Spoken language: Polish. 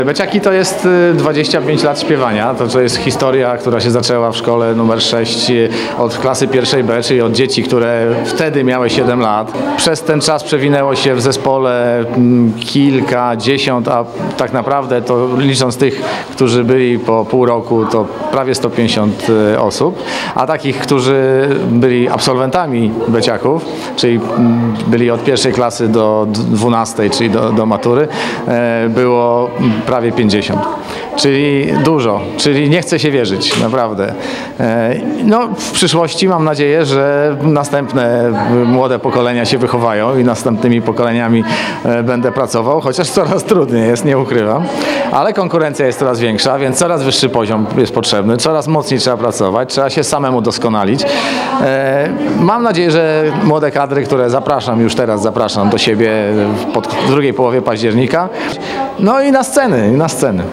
Beciaki to jest 25 lat śpiewania. To jest historia, która się zaczęła w szkole numer 6 od klasy pierwszej B, czyli od dzieci, które wtedy miały 7 lat. Przez ten czas przewinęło się w zespole kilkadziesiąt, a tak naprawdę to licząc tych, którzy byli po pół roku, to prawie 150 osób, a takich, którzy byli absolwentami beciaków, czyli byli od pierwszej klasy do 12, czyli do matury, było prawie 50. Czyli dużo, czyli nie chce się wierzyć, naprawdę. No, w przyszłości mam nadzieję, że następne młode pokolenia się wychowają i następnymi pokoleniami będę pracował, chociaż coraz trudniej jest, nie ukrywam, ale konkurencja jest coraz większa, więc coraz wyższy poziom jest potrzebny, coraz mocniej trzeba pracować, trzeba się samemu doskonalić. Mam nadzieję, że młode kadry, które już teraz zapraszam do siebie w drugiej połowie października, no i na sceny,